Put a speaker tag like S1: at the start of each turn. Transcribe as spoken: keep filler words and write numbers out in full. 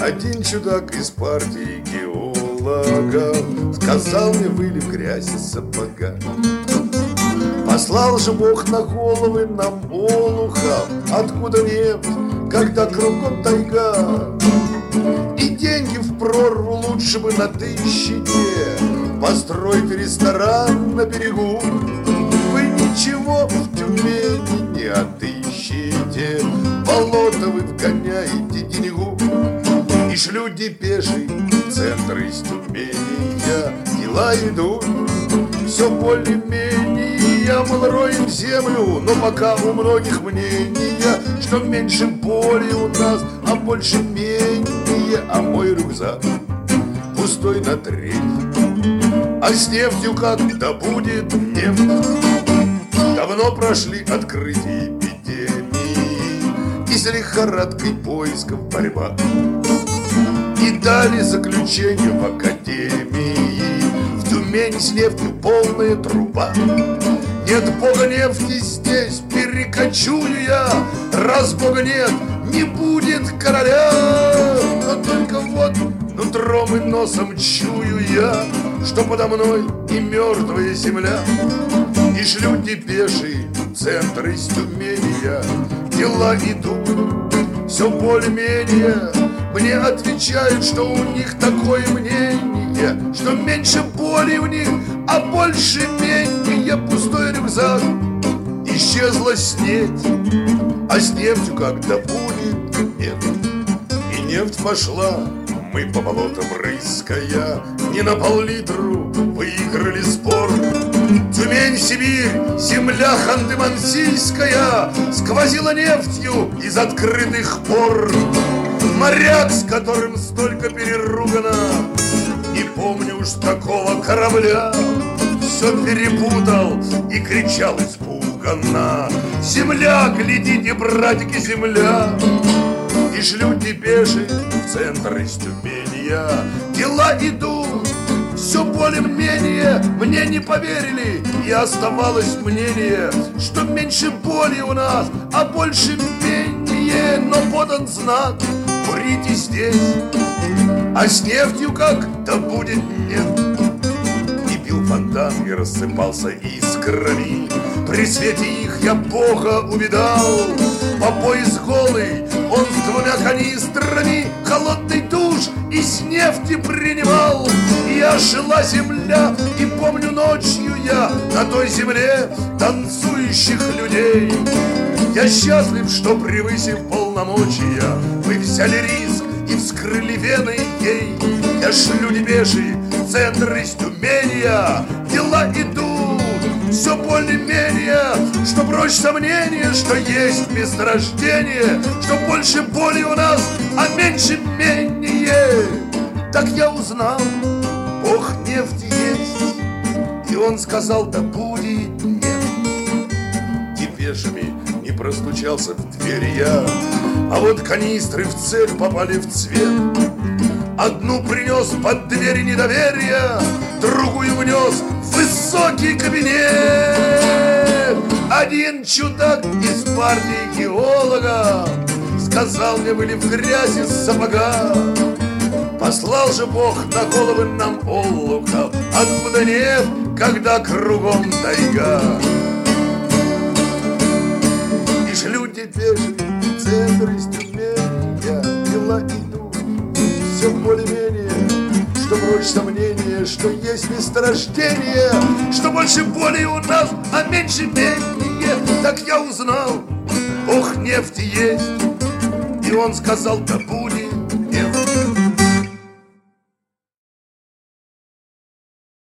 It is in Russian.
S1: Один чудак из партии геологов сказал мне, вылив грязь из сапога. Послал же Бог на головы нам олухов, откуда нефть, когда кругом тайга. И деньги в прорву лучше бы на тысяче построить ресторан на берегу. Вы ничего в Тюмени не отыщете, болото вы вгоняете деньгу. И шлю депеши в центр из Тюмени, дела идут все более-менее. Мол, роем землю, но пока у многих мнения, что меньше боли у нас, а больше менее. А мой рюкзак пустой на треть. А с нефтью как добудет нефть? Давно прошли открытие эпидемии и с лихорадкой поисков борьба. И дали заключение в академии: в Тюмени с нефтью полная труба. Нет бога нефти здесь, перекочую я. Раз бога нет, не будет короля. Но только вот нутром и носом чую я, что подо мной и мертвая земля. И шлю депеши в центр из Тюмени я. Дела идут все более-менее. Мне отвечают, что у них такое мнение, что меньше боли у них, а больше менее. Пустой рюкзак, исчезла снеть, а с нефтью когда будет нефть. И нефть пошла, мы по болотам рыская, не на пол-литру выиграли спор. Тюмень, Сибирь, земля Ханты-Мансийская сквозила нефтью из открытых пор. Моряк, с которым столько переругано, не помню уж такого корабля, все перепутал и кричал испуганно: земля, глядите, братики, земля! И шлю депеши в центр из Тюмени я. Дела идут все более-менее. Мне не поверили, и оставалось мнение, что меньше боли у нас, а больше менее. Но подан знак: курите здесь, а с нефтью как-то будет нет. Фонтан и рассыпался искрами. При свете их я Бога увидал. По пояс голый он с двумя канистрами холодный душ из нефти принимал. И ожила земля, и помню ночью я на той земле танцующих людей. Я счастлив, что, превысив полномочия, вы взяли риск и вскрыли вены ей. Я шлю депеши в центр из Тюмени. Дела идут все более-менее, что прочь сомнения, что есть месторождение, что больше боли у нас, а меньше менее. Так я узнал, Бог нефти есть, и он сказал: да будет нефть. Депешами не простучался в двери я, а вот канистры в цель попали в цвет. Одну принес под двери недоверия, другую внес в высокий кабинет. Один чудак из партии геолога сказал мне, вылив грязь из сапога: послал же Бог на головы нам олухов, откуда нефть, когда кругом тайга. И шлю депеши в центр из Тюмени я. Дела идут все более-менее, что прочь сомнения, что есть месторождение, что больше боли у нас, а меньше менее. Так я узнал, Бог нефти есть, и он сказал: да будет